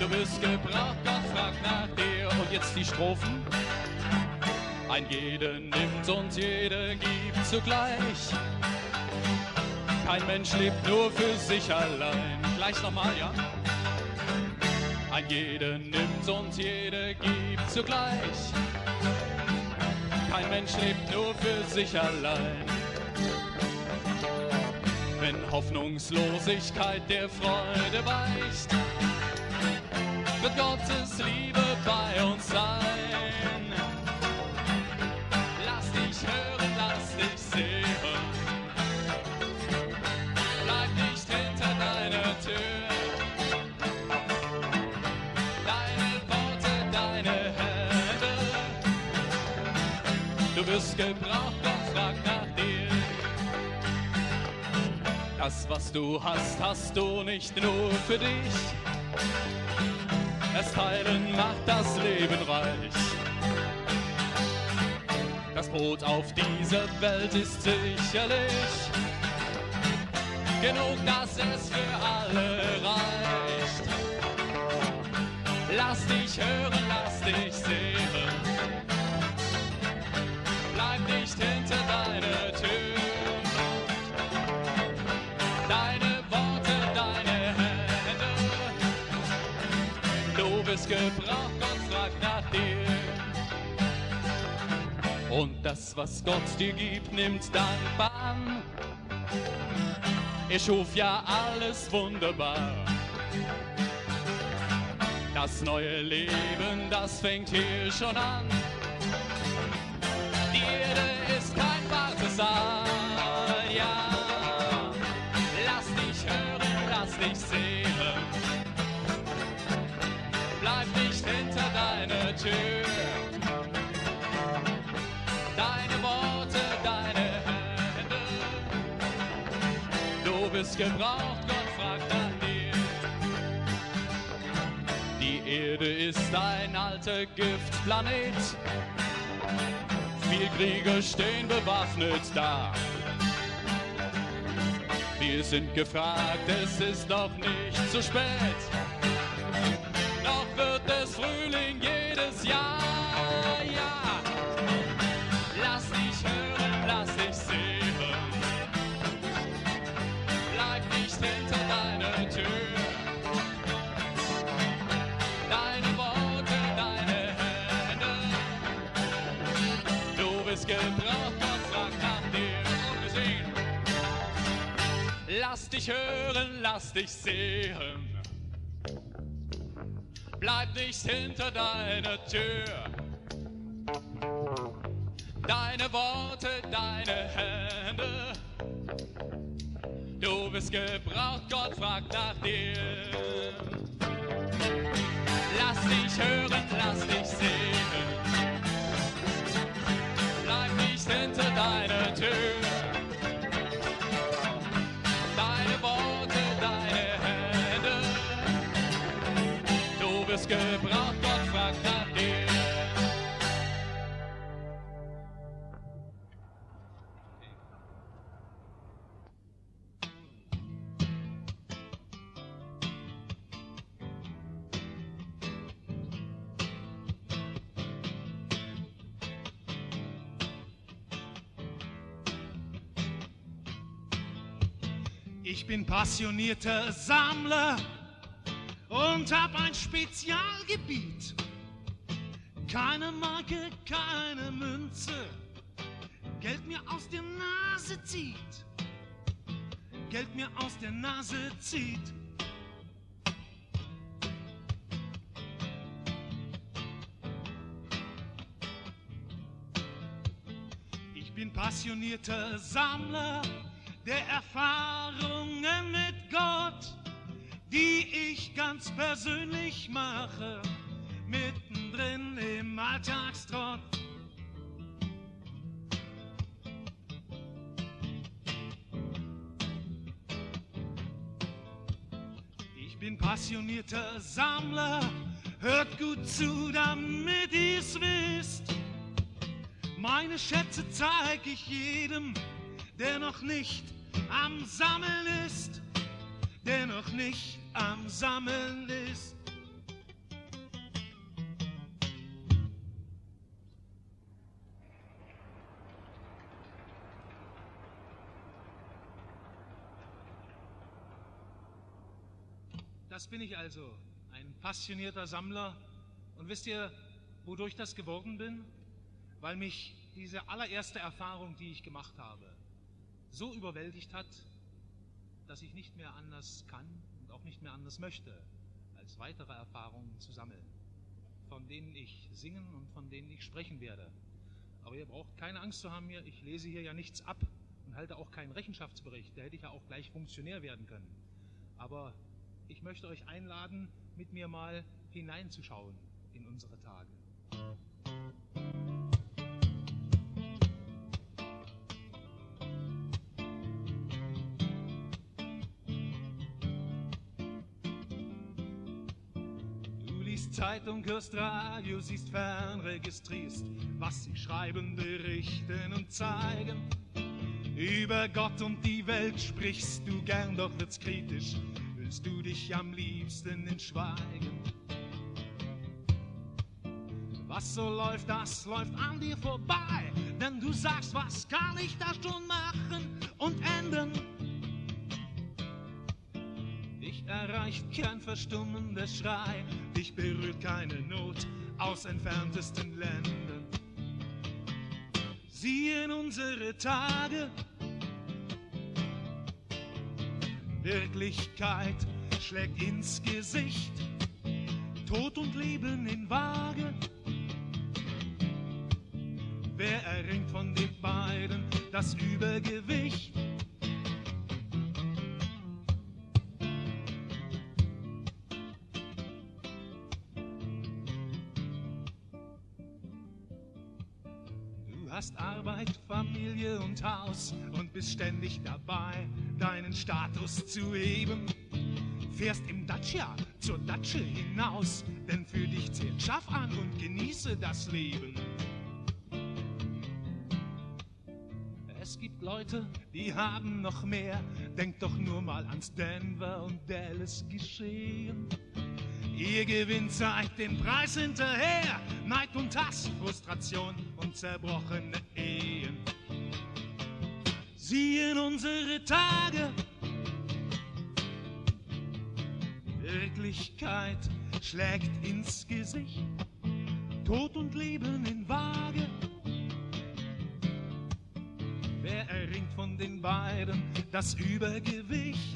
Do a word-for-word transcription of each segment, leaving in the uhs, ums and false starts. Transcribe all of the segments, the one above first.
Du bist gebraucht, Gott fragt nach dir. Und jetzt die Strophen. Ein jeder nimmt und jeder gibt zugleich. Kein Mensch lebt nur für sich allein. Gleich nochmal, ja? Ein jeder nimmt und jeder gibt zugleich. Kein Mensch lebt nur für sich allein. Wenn Hoffnungslosigkeit der Freude weicht, wird Gottes Liebe bei uns sein. Lass dich hören, lass dich sehen. Bleib nicht hinter deiner Tür. Deine Worte, deine Hände. Du wirst gebraucht, Gott fragt nach dir. Das, was du hast, hast du nicht nur für dich. Das Teilen macht das Leben reich. Das Brot auf dieser Welt ist sicherlich genug, dass es für alle reicht. Lass dich hören, lass dich sehen. Bleib nicht hinter deiner Tür. Deine Worte, deine Hände. Du bist gebraucht, Gott fragt nach dir. Und das, was Gott dir gibt, nimmt dankbar an. Er schuf ja alles wunderbar. Das neue Leben, das fängt hier schon an. Die Erde ist kein Wartesaal, ja. Lass dich hören, lass dich sehen. Bleib nicht hinter deiner Tür. Deine Worte, deine Hände. Du bist gebraucht, Gott fragt nach dir. Die Erde ist ein alter Giftplanet. Viel Krieger stehen bewaffnet da. Wir sind gefragt, es ist noch nicht zu spät. Noch wird es Frühling jedes Jahr, ja. Lass dich hören, lass dich sehen. Bleib nicht hinter deiner Tür. Deine Worte, deine Hände. Du bist gebraucht, Gott fragt nach dir. Ungesehen. Lass dich hören, lass dich sehen. Bleib nicht hinter deiner Tür. Deine Worte, deine Hände. Du bist gebraucht, Gott fragt nach dir. Lass dich hören, lass dich sehen. Bleib nicht hinter deiner Tür. Deine Worte, deine Hände. Du bist gebraucht, Gott fragt nach dir. Ich bin passionierter Sammler und hab ein Spezialgebiet. Keine Marke, keine Münze, Geld mir aus der Nase zieht. Geld mir aus der Nase zieht. Ich bin passionierter Sammler der Erfahrungen mit Gott, die ich ganz persönlich mache, mittendrin im Alltagstrott. Ich bin passionierter Sammler, hört gut zu, damit ihr's wisst. Meine Schätze zeig ich jedem, der noch nicht am Sammeln ist, der noch nicht am Sammeln ist. Das bin ich also, ein passionierter Sammler. Und wisst ihr, wodurch das geworden bin? Weil mich diese allererste Erfahrung, die ich gemacht habe, so überwältigt hat, dass ich nicht mehr anders kann und auch nicht mehr anders möchte, als weitere Erfahrungen zu sammeln, von denen ich singen und von denen ich sprechen werde. Aber ihr braucht keine Angst zu haben mir, ich lese hier ja nichts ab und halte auch keinen Rechenschaftsbericht, da hätte ich ja auch gleich Funktionär werden können. Aber ich möchte euch einladen, mit mir mal hineinzuschauen in unsere Tage. Zeitung, hörst Radio, siehst fern, registrierst, was sie schreiben, berichten und zeigen. Über Gott und die Welt sprichst du gern, doch wird's kritisch, willst du dich am liebsten in Schweigen. Was so läuft, das läuft an dir vorbei, denn du sagst, was kann ich da schon machen und ändern? Dich erreicht kein verstummender Schrei, dich berührt keine Not aus entferntesten Ländern. Sieh in unsere Tage, Wirklichkeit schlägt ins Gesicht, Tod und Leben in Waage. Wer erringt von den beiden das Übergewicht? Hast Arbeit, Familie und Haus und bist ständig dabei, deinen Status zu heben. Fährst im Dacia zur Datsche hinaus, denn für dich zählt Schaff an und genieße das Leben. Es gibt Leute, die haben noch mehr, denk doch nur mal ans Denver und Dallas Geschehen. Ihr Gewinn zeigt den Preis hinterher, Neid und Hass, Frustration und zerbrochene Ehen. Sieh in unsere Tage, Wirklichkeit schlägt ins Gesicht, Tod und Leben in Waage. Wer erringt von den beiden das Übergewicht?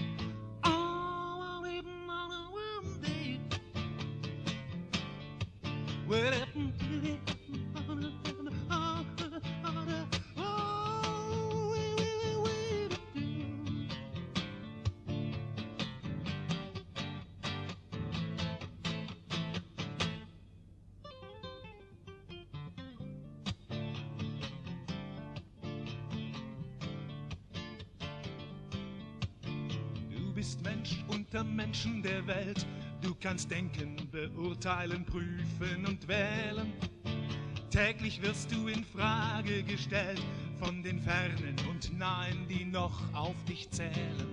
Du bist Mensch unter Menschen der Welt. Du kannst denken, beurteilen, prüfen und wählen. Täglich wirst du in Frage gestellt von den Fernen und Nahen, die noch auf dich zählen.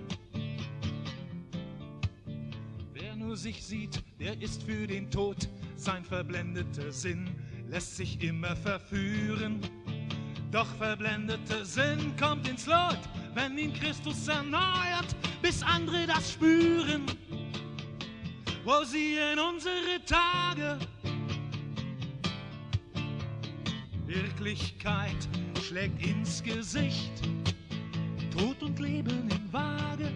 Wer nur sich sieht, der ist für den Tod. Sein verblendeter Sinn lässt sich immer verführen. Doch verblendeter Sinn kommt ins Lot, wenn ihn Christus erneuert, bis andere das spüren. Wo sie in unsere Tage, Wirklichkeit schlägt ins Gesicht, Tod und Leben in Waage.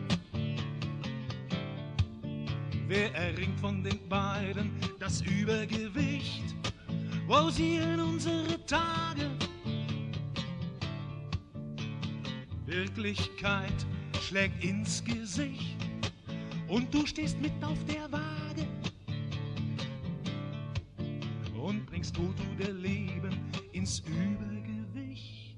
Wer erringt von den beiden das Übergewicht? Wo sie in unsere Tage, Wirklichkeit schlägt ins Gesicht und du stehst mit auf der Waage und bringst Tod oder Leben ins Übergewicht.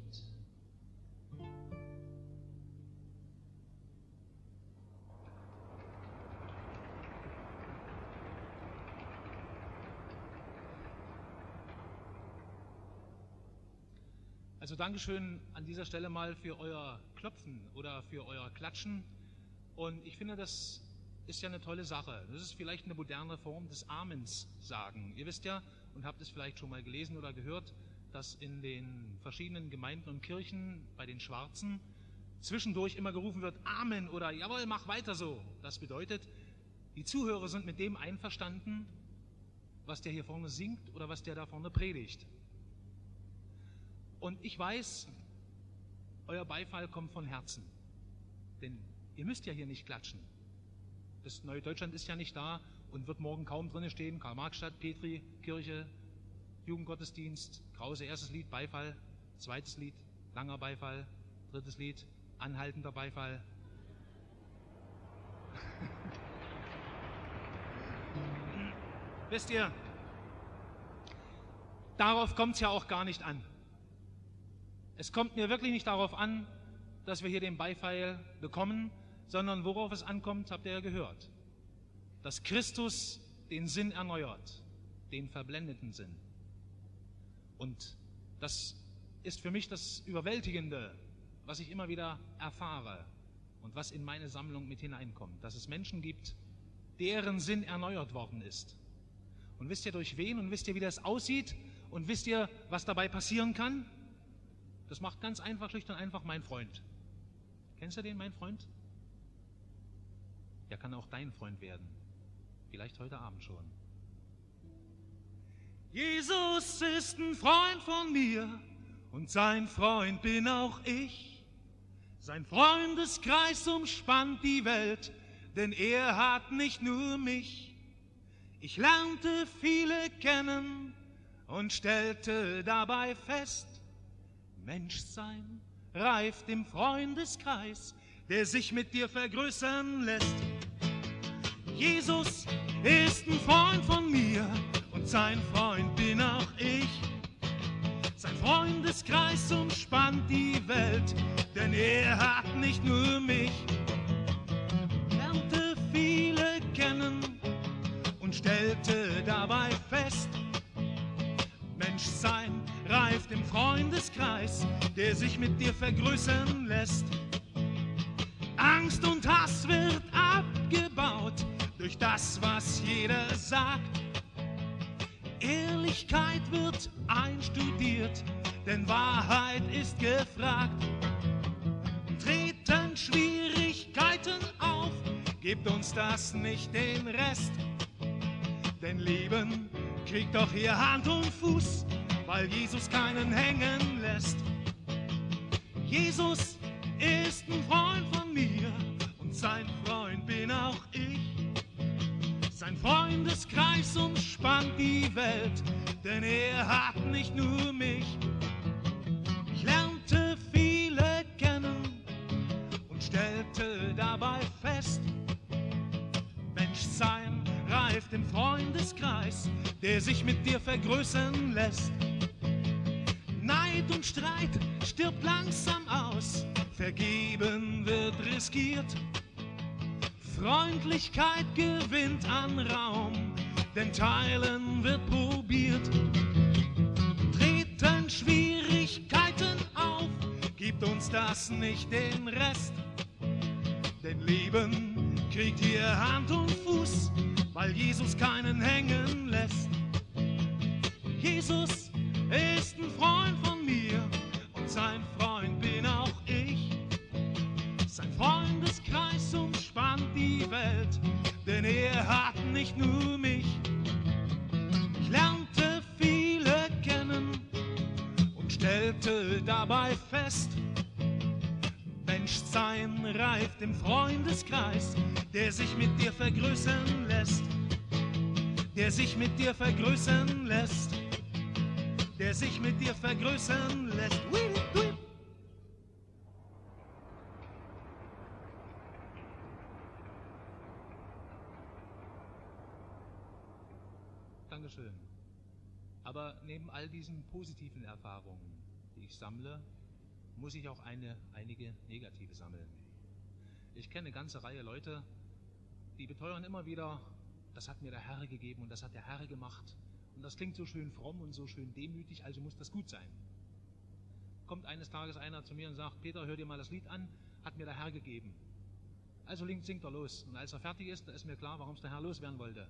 Also Dankeschön an dieser Stelle mal für euer Klopfen oder für euer Klatschen. Und ich finde, das ist ja eine tolle Sache. Das ist vielleicht eine moderne Form des Amens sagen. Ihr wisst ja und habt es vielleicht schon mal gelesen oder gehört, dass in den verschiedenen Gemeinden und Kirchen bei den Schwarzen zwischendurch immer gerufen wird, Amen oder Jawohl, mach weiter so. Das bedeutet, Die Zuhörer sind mit dem einverstanden, was der hier vorne singt oder was der da vorne predigt. Und ich weiß, euer Beifall kommt von Herzen. Denn ihr müsst ja hier nicht klatschen. Das neue Deutschland ist ja nicht da und wird morgen kaum drin stehen. Karl-Marx-Stadt, Petri, Kirche, Jugendgottesdienst, Krause, erstes Lied, Beifall, zweites Lied, langer Beifall, drittes Lied, anhaltender Beifall. Wisst ihr, darauf kommt es ja auch gar nicht an. Es kommt mir wirklich nicht darauf an, dass wir hier den Beifall bekommen, sondern worauf es ankommt, habt ihr ja gehört. Dass Christus den Sinn erneuert, den verblendeten Sinn. Und das ist für mich das Überwältigende, was ich immer wieder erfahre und was in meine Sammlung mit hineinkommt. Dass es Menschen gibt, deren Sinn erneuert worden ist. Und wisst ihr durch wen und wisst ihr, wie das aussieht und wisst ihr, was dabei passieren kann? Das macht ganz einfach, schlicht und einfach mein Freund. Kennst du den, mein Freund? Der kann auch dein Freund werden. Vielleicht heute Abend schon. Jesus ist ein Freund von mir und sein Freund bin auch ich. Sein Freundeskreis umspannt die Welt, denn er hat nicht nur mich. Ich lernte viele kennen und stellte dabei fest, Menschsein reift im Freundeskreis, der sich mit dir vergrößern lässt. Jesus ist ein Freund von mir und sein Freund bin auch ich. Sein Freundeskreis umspannt die Welt, denn er hat nicht nur mich. Lernte viele kennen und stellte dabei fest, Menschsein reift im Freundeskreis, der sich mit dir vergrößern lässt. Angst und Hass wird abgebaut durch das, was jeder sagt. Ehrlichkeit wird einstudiert, denn Wahrheit ist gefragt. Treten Schwierigkeiten auf, gibt uns das nicht den Rest. Denn Leben kriegt doch hier Hand und Fuß, weil Jesus keinen hängen lässt. Jesus ist ein Freund von mir und sein Freund bin auch ich. Sein Freundeskreis umspannt die Welt, denn er hat nicht nur mich. Ich lernte viele kennen und stellte dabei fest, Menschsein reift im Freundeskreis, der sich mit dir vergrößern lässt. Neid und Streit stirbt langsam aus, Vergeben wird riskiert. Freundlichkeit gewinnt an Raum, denn Teilen wird probiert. Treten Schwierigkeiten auf, gibt uns das nicht den Rest. Denn Leben kriegt hier Hand und Fuß, weil Jesus keinen hängen lässt. Jesus ist ein Freund von mir und sein Freund bin auch ich. Sein Freundeskreis umspannt die Welt, denn er hat nicht nur mich. Ich lernte viele kennen und stellte dabei fest, Menschsein reift im Freundeskreis, der sich mit dir vergrößern lässt. Der sich mit dir vergrößern lässt. Der sich mit dir vergrößern lässt. Dankeschön. Aber neben all diesen positiven Erfahrungen, die ich sammle, muss ich auch eine, einige negative sammeln. Ich kenne eine ganze Reihe Leute, die beteuern immer wieder, das hat mir der Herr gegeben und das hat der Herr gemacht. Und das klingt so schön fromm und so schön demütig, also muss das gut sein. Kommt eines Tages einer zu mir und sagt, Peter, hör dir mal das Lied an, hat mir der Herr gegeben. Also singt er los. Und als er fertig ist, da ist mir klar, warum es der Herr loswerden wollte.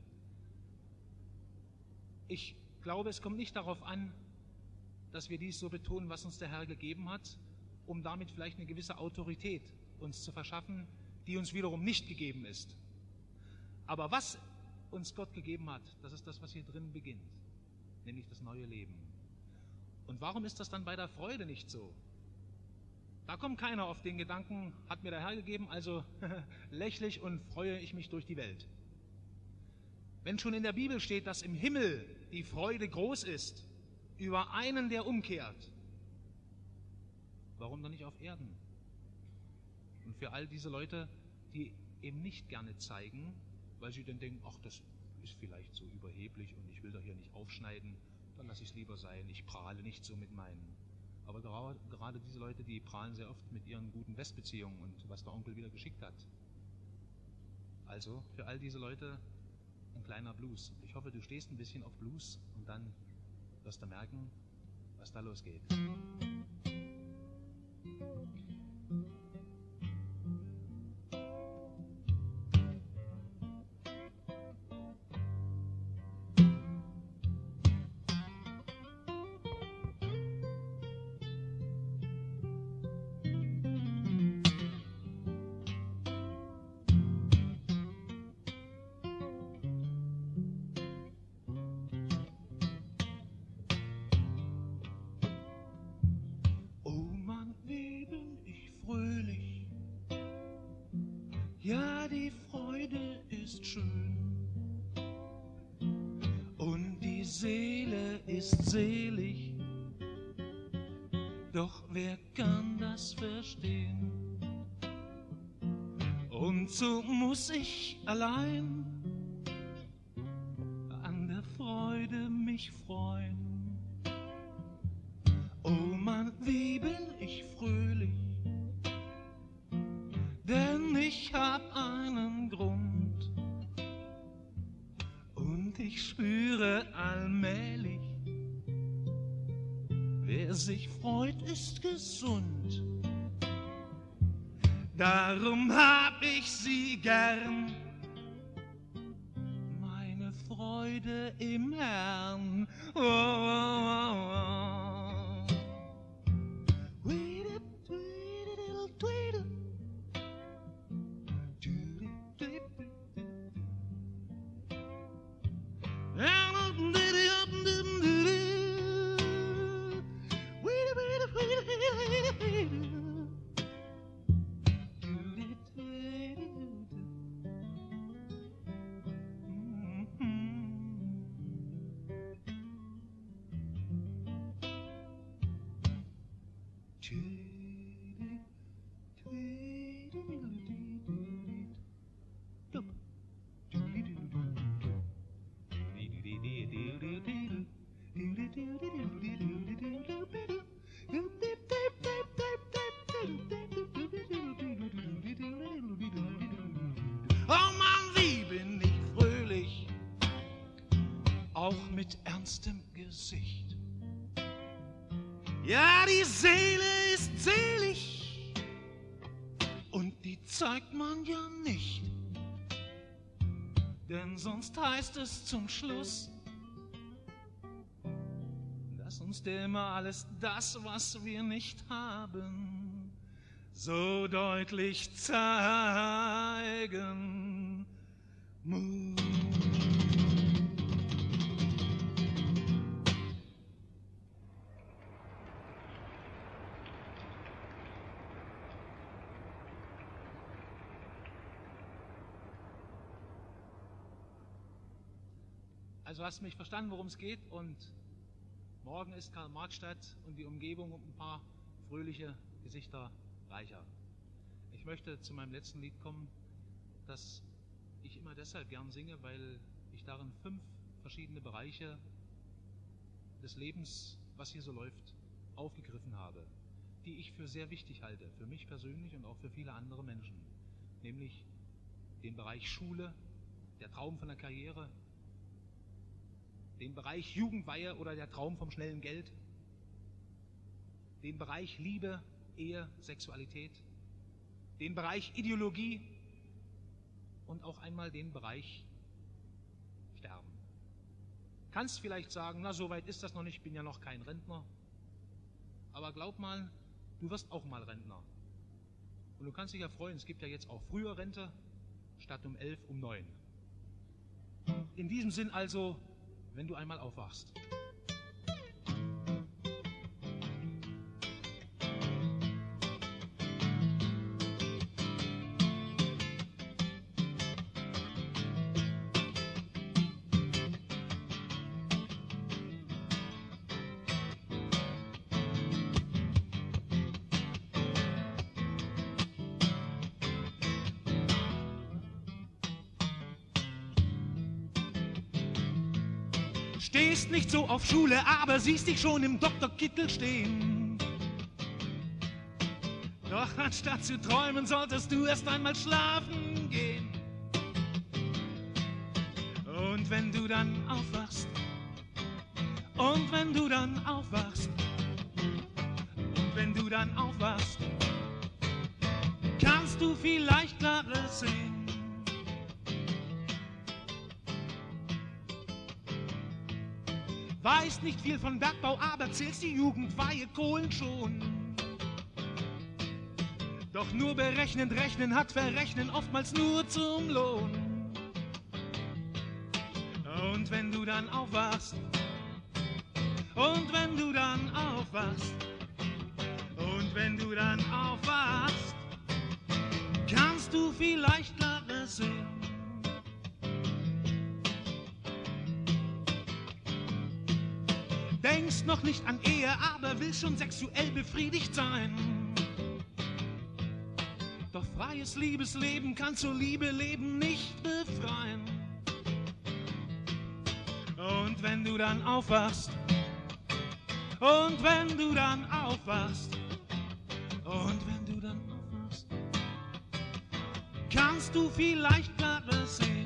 Ich glaube, es kommt nicht darauf an, dass wir dies so betonen, was uns der Herr gegeben hat, um damit vielleicht eine gewisse Autorität uns zu verschaffen, die uns wiederum nicht gegeben ist. Aber was uns Gott gegeben hat, das ist das, was hier drin beginnt, nämlich das neue Leben. Und warum ist das dann bei der Freude nicht so? Da kommt keiner auf den Gedanken, hat mir der Herr gegeben, also lächle ich und freue ich mich durch die Welt. Wenn schon in der Bibel steht, dass im Himmel die Freude groß ist, über einen, der umkehrt, warum dann nicht auf Erden? Und für all diese Leute, die eben nicht gerne zeigen, weil sie dann denken, ach, das ist vielleicht so überheblich und ich will doch hier nicht aufschneiden, dann lasse ich es lieber sein, ich prahle nicht so mit meinen. Aber gerade, gerade diese Leute, die prahlen sehr oft mit ihren guten Westbeziehungen und was der Onkel wieder geschickt hat. Also für all diese Leute ein kleiner Blues. Ich hoffe, du stehst ein bisschen auf Blues und dann wirst du merken, was da losgeht. Ja, die Freude ist schön und die Seele ist selig, doch wer kann das verstehen? Und so muss ich allein an der Freude mich freuen. Oh Mann, wie bin ich fröhlich, denn ich hab einen Grund und ich spüre allmählich, wer sich freut, ist gesund. Darum hab ich sie gern, meine Freude im Herrn. Oh, oh, oh, oh. Oh Mann, wie bin ich fröhlich, auch mit ernstem Gesicht. Ja, die Seele ist selig und die zeigt man ja nicht, denn sonst heißt es zum Schluss, dass uns der immer alles das, was wir nicht haben, so deutlich zeigen muss. Also hast du mich verstanden, worum es geht, und morgen ist Karl-Marx-Stadt und die Umgebung um ein paar fröhliche Gesichter reicher. Ich möchte zu meinem letzten Lied kommen, das ich immer deshalb gern singe, weil ich darin fünf verschiedene Bereiche des Lebens, was hier so läuft, aufgegriffen habe, die ich für sehr wichtig halte, für mich persönlich und auch für viele andere Menschen. Nämlich den Bereich Schule, der Traum von der Karriere, den Bereich Jugendweihe oder der Traum vom schnellen Geld, den Bereich Liebe, Ehe, Sexualität, den Bereich Ideologie und auch einmal den Bereich Sterben. Kannst vielleicht sagen, na, so weit ist das noch nicht, ich bin ja noch kein Rentner. Aber glaub mal, du wirst auch mal Rentner. Und du kannst dich ja freuen, es gibt ja jetzt auch früher Rente, statt um elf um neun. in diesem Sinn also, wenn du einmal aufwachst. Stehst nicht so auf Schule, aber siehst dich schon im Doktorkittel stehen. Doch anstatt zu träumen, solltest du erst einmal schlafen gehen. Und wenn du dann aufwachst, und wenn du dann aufwachst, und wenn du dann aufwachst, kannst du vielleicht Klares sehen. Weißt nicht viel von Bergbau, aber zählst die Jugendweihe Kohlen schon. Doch nur berechnend rechnen hat Verrechnen oftmals nur zum Lohn. Und wenn du dann aufwachst, und wenn du dann aufwachst, und wenn du dann aufwachst, kannst du vielleicht Klares sehen. Denkst noch nicht an Ehe, aber willst schon sexuell befriedigt sein. Doch freies Liebesleben kann zur Liebe leben nicht befreien. Und wenn du dann aufwachst, und wenn du dann aufwachst, und wenn du dann aufwachst, kannst du vielleicht Klares sehen.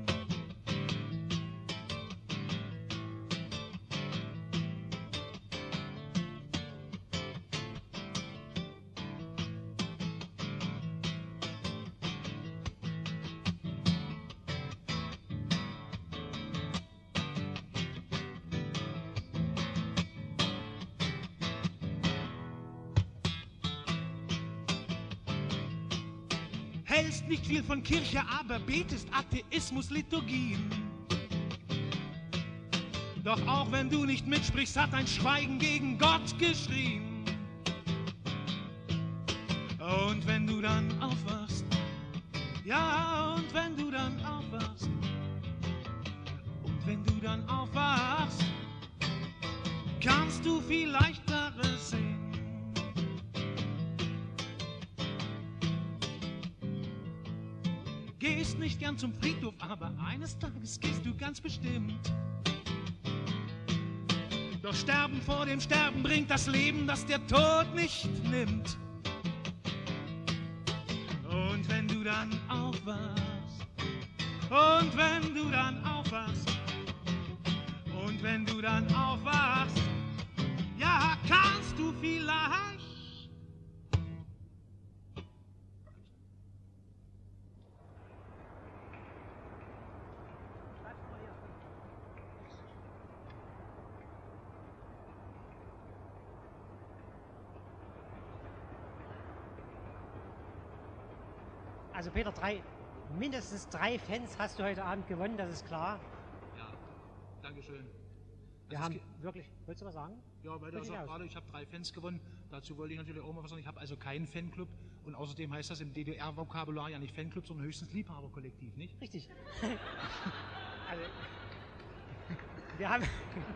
Hältst nicht viel von Kirche, aber betest Atheismus, Liturgien. Doch auch wenn du nicht mitsprichst, hat dein Schweigen gegen Gott geschrien. Und wenn du dann aufwachst, ja, und wenn du dann aufwachst, und wenn du dann aufwachst, kannst du vielleicht Klares sehen. Gehst nicht gern zum Friedhof, aber eines Tages gehst du ganz bestimmt. Doch Sterben vor dem Sterben bringt das Leben, das der Tod nicht nimmt. Und wenn du dann aufwachst, und wenn du dann aufwachst, und wenn du dann aufwachst, ja, kannst du vielleicht. Also Peter, drei, mindestens drei Fans hast du heute Abend gewonnen, das ist klar. Ja, Dankeschön. Wir Also haben es wirklich, wolltest du was sagen? Ja, weil du also gerade, ich habe drei Fans gewonnen. Dazu wollte ich natürlich auch mal was sagen. Ich habe also keinen Fanclub und außerdem heißt das im D D R-Vokabular ja nicht Fanclub, sondern höchstens Liebhaberkollektiv, nicht? Richtig. Also, wir haben,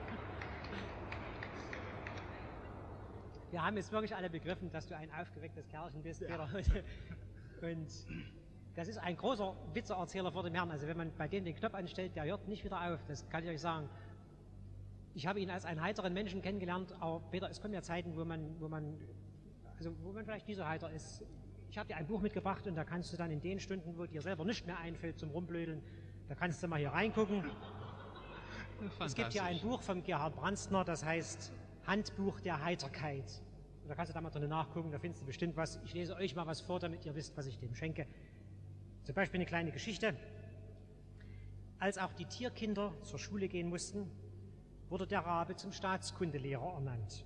wir haben jetzt wirklich alle begriffen, dass du ein aufgewecktes Kerlchen bist, Peter. Ja. Und das ist ein großer Witzeerzähler vor dem Herrn. Also wenn man bei dem den Knopf anstellt, der hört nicht wieder auf. Das kann ich euch sagen. Ich habe ihn als einen heiteren Menschen kennengelernt, aber Peter, es kommen ja Zeiten, wo man, wo man, also wo man vielleicht nicht so heiter ist. Ich habe dir ein Buch mitgebracht und da kannst du dann in den Stunden, wo dir selber nicht mehr einfällt zum Rumblödeln, da kannst du mal hier reingucken. Es gibt hier ein Buch von Gerhard Brandstner, das heißt Handbuch der Heiterkeit. Da kannst du da mal drin nachgucken, da findest du bestimmt was. Ich lese euch mal was vor, damit ihr wisst, was ich dem schenke. Zum Beispiel eine kleine Geschichte. Als auch die Tierkinder zur Schule gehen mussten, wurde der Rabe zum Staatskundelehrer ernannt.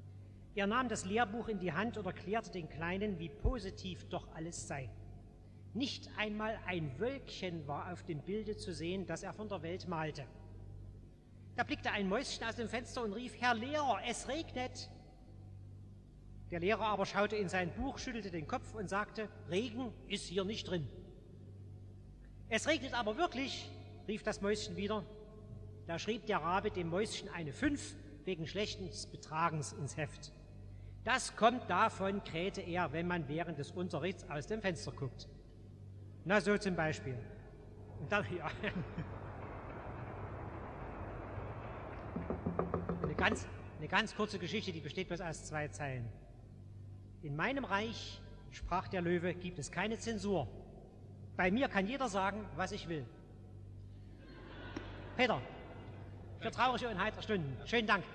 Er nahm das Lehrbuch in die Hand und erklärte den Kleinen, wie positiv doch alles sei. Nicht einmal ein Wölkchen war auf dem Bilde zu sehen, das er von der Welt malte. Da blickte ein Mäuschen aus dem Fenster und rief: Herr Lehrer, es regnet. Der Lehrer aber schaute in sein Buch, schüttelte den Kopf und sagte: Regen ist hier nicht drin. Es regnet aber wirklich, rief das Mäuschen wieder. Da schrieb der Rabe dem Mäuschen eine fünf wegen schlechten Betragens ins Heft. Das kommt davon, krähte er, wenn man während des Unterrichts aus dem Fenster guckt. Na, so zum Beispiel. Und dann, ja. Eine ganz, eine ganz kurze Geschichte, die besteht bloß aus zwei Zeilen. In meinem Reich, sprach der Löwe, gibt es keine Zensur. Bei mir kann jeder sagen, was ich will. Peter, für traurige und heitere Stunden. Schönen Dank.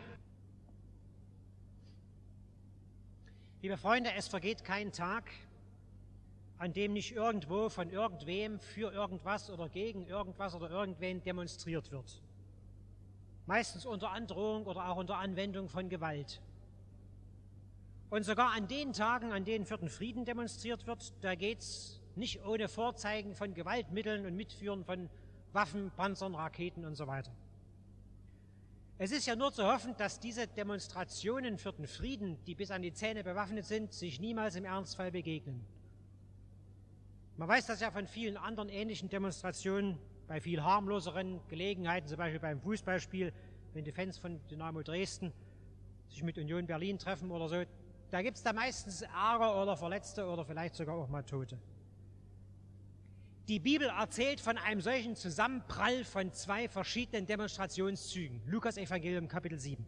Liebe Freunde, es vergeht kein Tag, an dem nicht irgendwo von irgendwem für irgendwas oder gegen irgendwas oder irgendwen demonstriert wird. Meistens unter Androhung oder auch unter Anwendung von Gewalt. Und sogar an den Tagen, an denen für den Frieden demonstriert wird, da geht's nicht ohne Vorzeigen von Gewaltmitteln und Mitführen von Waffen, Panzern, Raketen und so weiter. Es ist ja nur zu hoffen, dass diese Demonstrationen für den Frieden, die bis an die Zähne bewaffnet sind, sich niemals im Ernstfall begegnen. Man weiß das ja von vielen anderen ähnlichen Demonstrationen, bei viel harmloseren Gelegenheiten, zum Beispiel beim Fußballspiel, wenn die Fans von Dynamo Dresden sich mit Union Berlin treffen oder so, da gibt es da meistens Ärger oder Verletzte oder vielleicht sogar auch mal Tote. Die Bibel erzählt von einem solchen Zusammenprall von zwei verschiedenen Demonstrationszügen. Lukas Evangelium Kapitel sieben.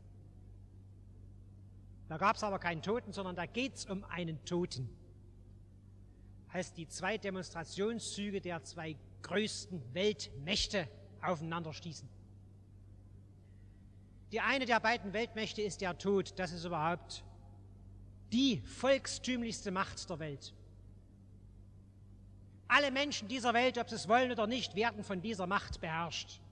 Da gab es aber keinen Toten, sondern da geht es um einen Toten. Als die zwei Demonstrationszüge der zwei größten Weltmächte aufeinander stießen. Die eine der beiden Weltmächte ist der Tod. Das ist überhaupt die volkstümlichste Macht der Welt. Alle Menschen dieser Welt, ob sie es wollen oder nicht, werden von dieser Macht beherrscht.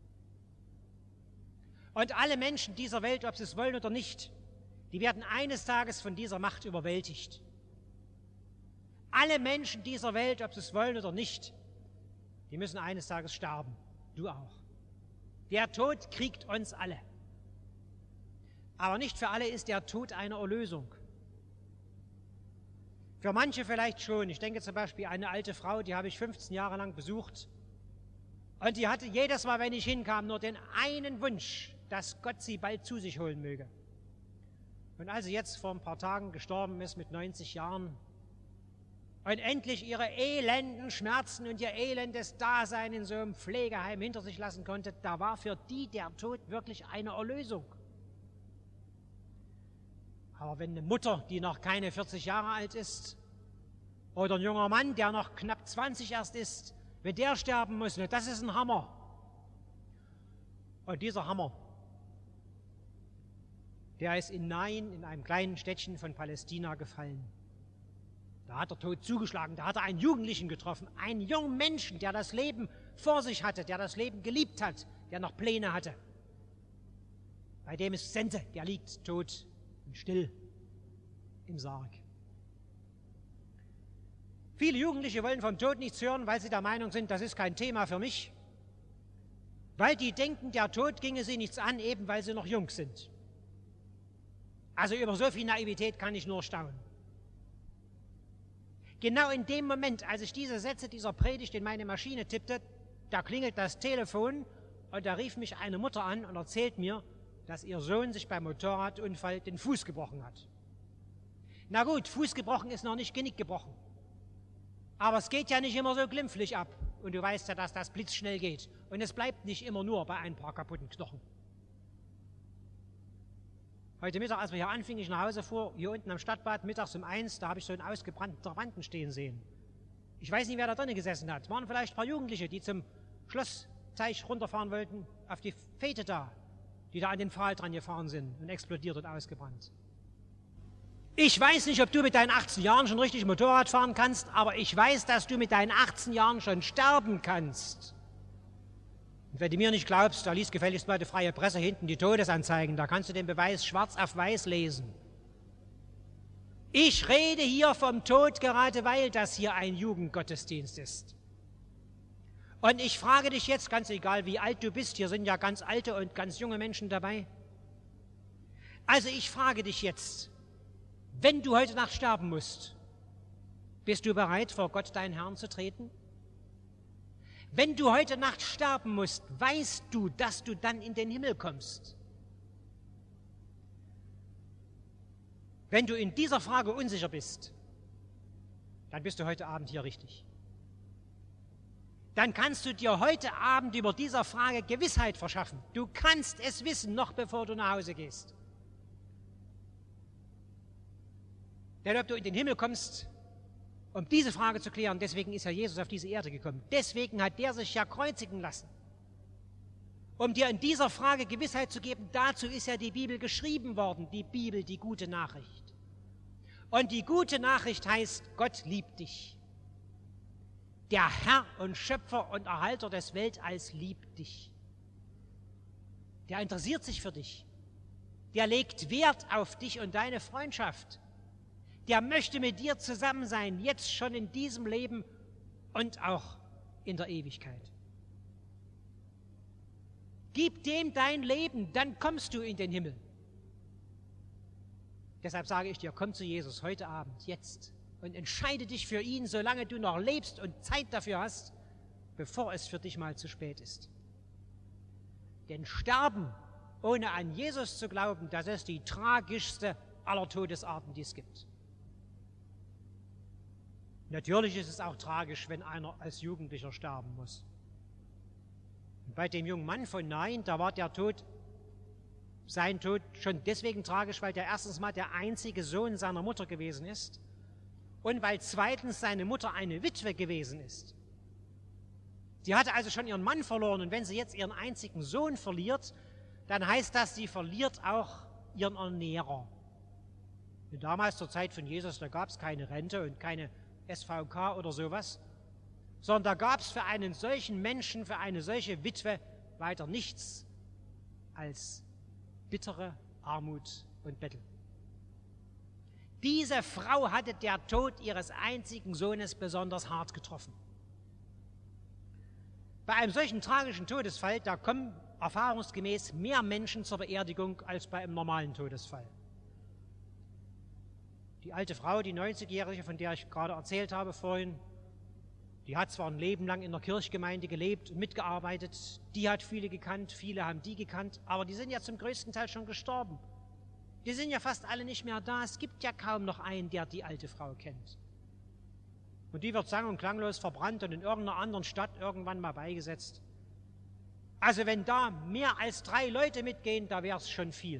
Und alle Menschen dieser Welt, ob sie es wollen oder nicht, die werden eines Tages von dieser Macht überwältigt. Alle Menschen dieser Welt, ob sie es wollen oder nicht, die müssen eines Tages sterben. Du auch. Der Tod kriegt uns alle. Aber nicht für alle ist der Tod eine Erlösung. Für manche vielleicht schon. Ich denke zum Beispiel an eine alte Frau, die habe ich fünfzehn Jahre lang besucht. Und die hatte jedes Mal, wenn ich hinkam, nur den einen Wunsch, dass Gott sie bald zu sich holen möge. Und als sie jetzt vor ein paar Tagen gestorben ist mit neunzig Jahren und endlich ihre elenden Schmerzen und ihr elendes Dasein in so einem Pflegeheim hinter sich lassen konnte, da war für die der Tod wirklich eine Erlösung. Aber wenn eine Mutter, die noch keine vierzig Jahre alt ist, oder ein junger Mann, der noch knapp zwanzig erst ist, wenn der sterben muss, das ist ein Hammer. Und dieser Hammer, der ist in Nain, in einem kleinen Städtchen von Palästina gefallen. Da hat der Tod zugeschlagen, da hat er einen Jugendlichen getroffen, einen jungen Menschen, der das Leben vor sich hatte, der das Leben geliebt hat, der noch Pläne hatte. Bei dem ist Sente, der liegt tot und still im Sarg. Viele Jugendliche wollen vom Tod nichts hören, weil sie der Meinung sind, das ist kein Thema für mich, weil die denken, der Tod ginge sie nichts an, eben weil sie noch jung sind. Also über so viel Naivität kann ich nur staunen. Genau in dem Moment, als ich diese Sätze dieser Predigt in meine Maschine tippte, da klingelt das Telefon und da rief mich eine Mutter an und erzählt mir, dass ihr Sohn sich beim Motorradunfall den Fuß gebrochen hat. Na gut, Fuß gebrochen ist noch nicht Genick gebrochen. Aber es geht ja nicht immer so glimpflich ab. Und du weißt ja, dass das blitzschnell geht. Und es bleibt nicht immer nur bei ein paar kaputten Knochen. Heute Mittag, als wir hier anfingen, ich nach Hause fuhr, hier unten am Stadtbad, mittags um eins, da habe ich so einen ausgebrannten Trabanten stehen sehen. Ich weiß nicht, wer da drinnen gesessen hat. Waren vielleicht ein paar Jugendliche, die zum Schlossteich runterfahren wollten, auf die Fete da, die da an den Pfahl dran gefahren sind und explodiert und ausgebrannt. Ich weiß nicht, ob du mit deinen achtzehn Jahren schon richtig Motorrad fahren kannst, aber ich weiß, dass du mit deinen achtzehn Jahren schon sterben kannst. Und wenn du mir nicht glaubst, da liest gefälligst mal die Freie Presse hinten die Todesanzeigen, da kannst du den Beweis schwarz auf weiß lesen. Ich rede hier vom Tod, gerade weil das hier ein Jugendgottesdienst ist. Und ich frage dich jetzt, ganz egal wie alt du bist, hier sind ja ganz alte und ganz junge Menschen dabei. Also ich frage dich jetzt, wenn du heute Nacht sterben musst, bist du bereit, vor Gott deinen Herrn zu treten? Wenn du heute Nacht sterben musst, weißt du, dass du dann in den Himmel kommst? Wenn du in dieser Frage unsicher bist, dann bist du heute Abend hier richtig. Dann kannst du dir heute Abend über dieser Frage Gewissheit verschaffen. Du kannst es wissen, noch bevor du nach Hause gehst. Denn ob du in den Himmel kommst, um diese Frage zu klären, deswegen ist ja Jesus auf diese Erde gekommen. Deswegen hat der sich ja kreuzigen lassen. Um dir in dieser Frage Gewissheit zu geben, dazu ist ja die Bibel geschrieben worden, die Bibel, die gute Nachricht. Und die gute Nachricht heißt, Gott liebt dich. Der Herr und Schöpfer und Erhalter des Weltalls liebt dich. Der interessiert sich für dich. Der legt Wert auf dich und deine Freundschaft. Der möchte mit dir zusammen sein, jetzt schon in diesem Leben und auch in der Ewigkeit. Gib dem dein Leben, dann kommst du in den Himmel. Deshalb sage ich dir, komm zu Jesus heute Abend, jetzt, und entscheide dich für ihn, solange du noch lebst und Zeit dafür hast, bevor es für dich mal zu spät ist. Denn Sterben, ohne an Jesus zu glauben, das ist die tragischste aller Todesarten, die es gibt. Natürlich ist es auch tragisch, wenn einer als Jugendlicher sterben muss. Und bei dem jungen Mann von Nain, da war der Tod, sein Tod schon deswegen tragisch, weil der erstens mal der einzige Sohn seiner Mutter gewesen ist und weil zweitens seine Mutter eine Witwe gewesen ist. Die hatte also schon ihren Mann verloren und wenn sie jetzt ihren einzigen Sohn verliert, dann heißt das, sie verliert auch ihren Ernährer. Und damals zur Zeit von Jesus, da gab es keine Rente und keine S V K oder sowas, sondern da gab es für einen solchen Menschen, für eine solche Witwe weiter nichts als bittere Armut und Bettel. Diese Frau hatte der Tod ihres einzigen Sohnes besonders hart getroffen. Bei einem solchen tragischen Todesfall, da kommen erfahrungsgemäß mehr Menschen zur Beerdigung als bei einem normalen Todesfall. Die alte Frau, die neunzigjährige, von der ich gerade erzählt habe vorhin, die hat zwar ein Leben lang in der Kirchgemeinde gelebt und mitgearbeitet, die hat viele gekannt, viele haben die gekannt, aber die sind ja zum größten Teil schon gestorben. Die sind ja fast alle nicht mehr da, es gibt ja kaum noch einen, der die alte Frau kennt. Und die wird sang- und klanglos verbrannt und in irgendeiner anderen Stadt irgendwann mal beigesetzt. Also wenn da mehr als drei Leute mitgehen, da wäre es schon viel.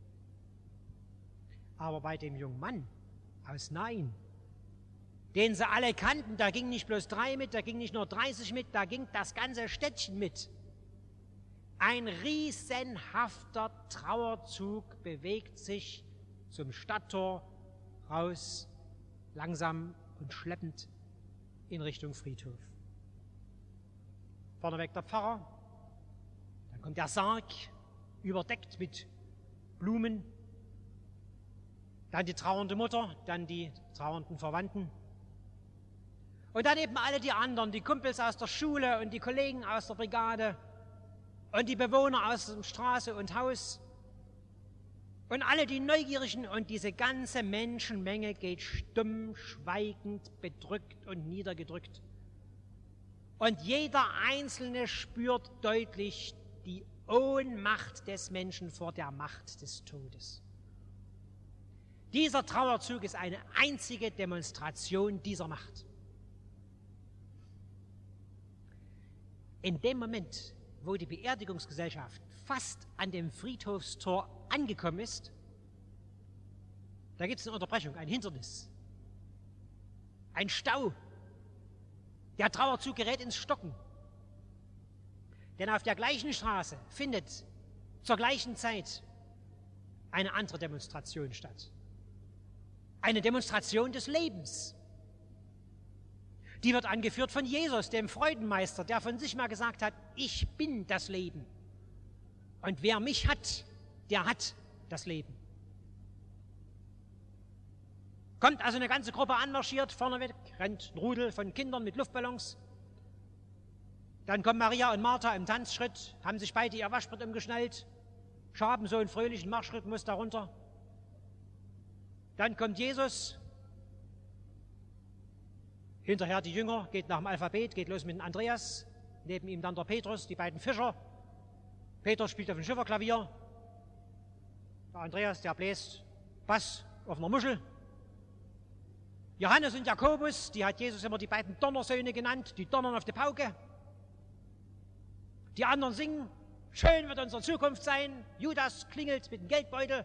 Aber bei dem jungen Mann aus Nain, den sie alle kannten, da ging nicht bloß drei mit, da ging nicht nur dreißig mit, da ging das ganze Städtchen mit. Ein riesenhafter Trauerzug bewegt sich zum Stadttor raus, langsam und schleppend in Richtung Friedhof. Vorneweg der Pfarrer, dann kommt der Sarg, überdeckt mit Blumen, dann die trauernde Mutter, dann die trauernden Verwandten und dann eben alle die anderen, die Kumpels aus der Schule und die Kollegen aus der Brigade und die Bewohner aus der Straße und Haus und alle die Neugierigen und diese ganze Menschenmenge geht stumm, schweigend, bedrückt und niedergedrückt. Und jeder Einzelne spürt deutlich die Ohnmacht des Menschen vor der Macht des Todes. Dieser Trauerzug ist eine einzige Demonstration dieser Macht. In dem Moment, wo die Beerdigungsgesellschaft fast an dem Friedhofstor angekommen ist, da gibt es eine Unterbrechung, ein Hindernis, ein Stau. Der Trauerzug gerät ins Stocken. Denn auf der gleichen Straße findet zur gleichen Zeit eine andere Demonstration statt. Eine Demonstration des Lebens. Die wird angeführt von Jesus, dem Freudenmeister, der von sich mal gesagt hat, ich bin das Leben. Und wer mich hat, der hat das Leben. Kommt also eine ganze Gruppe anmarschiert, vorneweg rennt ein Rudel von Kindern mit Luftballons. Dann kommen Maria und Martha im Tanzschritt, haben sich beide ihr Waschbrett umgeschnallt, schaben so einen fröhlichen Marschrhythmus darunter. Dann kommt Jesus, hinterher die Jünger, geht nach dem Alphabet, geht los mit dem Andreas, neben ihm dann der Petrus, die beiden Fischer. Petrus spielt auf dem Schifferklavier, der Andreas, der bläst Bass auf einer Muschel. Johannes und Jakobus, die hat Jesus immer die beiden Donnersöhne genannt, die donnern auf die Pauke. Die anderen singen, schön wird unsere Zukunft sein. Judas klingelt mit dem Geldbeutel.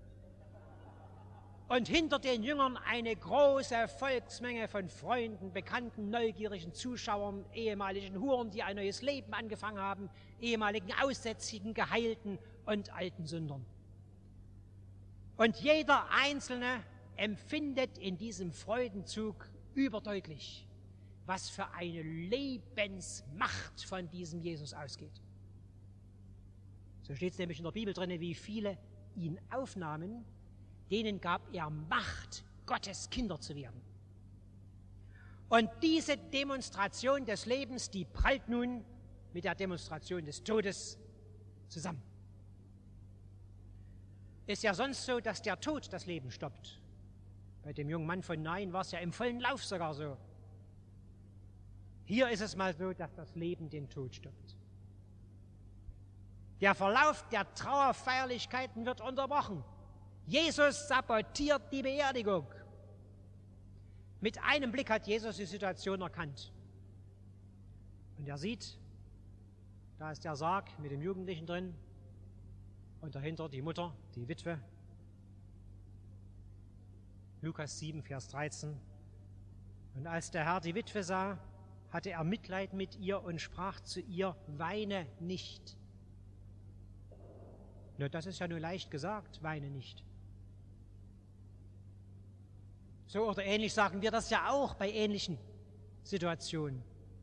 Und hinter den Jüngern eine große Volksmenge von Freunden, Bekannten, neugierigen Zuschauern, ehemaligen Huren, die ein neues Leben angefangen haben, ehemaligen Aussätzigen, Geheilten und alten Sündern. Und jeder Einzelne empfindet in diesem Freudenzug überdeutlich, was für eine Lebensmacht von diesem Jesus ausgeht. So steht es nämlich in der Bibel drin, wie viele ihn aufnahmen, denen gab er Macht, Gottes Kinder zu werden. Und diese Demonstration des Lebens, die prallt nun mit der Demonstration des Todes zusammen. Ist ja sonst so, dass der Tod das Leben stoppt. Bei dem jungen Mann von Nain war es ja im vollen Lauf sogar so. Hier ist es mal so, dass das Leben den Tod stoppt. Der Verlauf der Trauerfeierlichkeiten wird unterbrochen. Jesus sabotiert die Beerdigung. Mit einem Blick hat Jesus die Situation erkannt. Und er sieht, da ist der Sarg mit dem Jugendlichen drin und dahinter die Mutter, die Witwe. Lukas sieben, Vers dreizehn. Und als der Herr die Witwe sah, hatte er Mitleid mit ihr und sprach zu ihr, weine nicht. Na, das ist ja nur leicht gesagt, weine nicht. So oder ähnlich sagen wir das ja auch bei ähnlichen Situationen.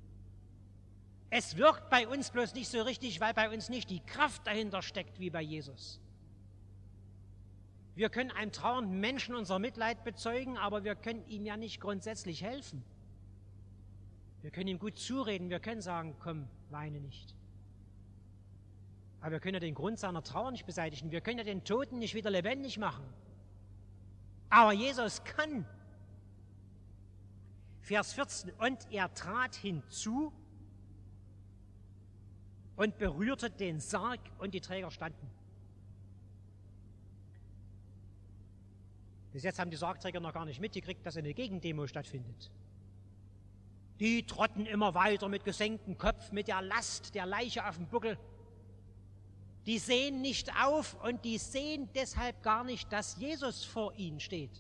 Es wirkt bei uns bloß nicht so richtig, weil bei uns nicht die Kraft dahinter steckt wie bei Jesus. Wir können einem trauernden Menschen unser Mitleid bezeugen, aber wir können ihm ja nicht grundsätzlich helfen. Wir können ihm gut zureden, wir können sagen, komm, weine nicht. Aber wir können ja den Grund seiner Trauer nicht beseitigen, wir können ja den Toten nicht wieder lebendig machen. Aber Jesus kann. Vers vierzehn, und er trat hinzu und berührte den Sarg und die Träger standen. Bis jetzt haben die Sargträger noch gar nicht mitgekriegt, dass eine Gegendemo stattfindet. Die trotten immer weiter mit gesenktem Kopf, mit der Last der Leiche auf dem Buckel. Die sehen nicht auf und die sehen deshalb gar nicht, dass Jesus vor ihnen steht.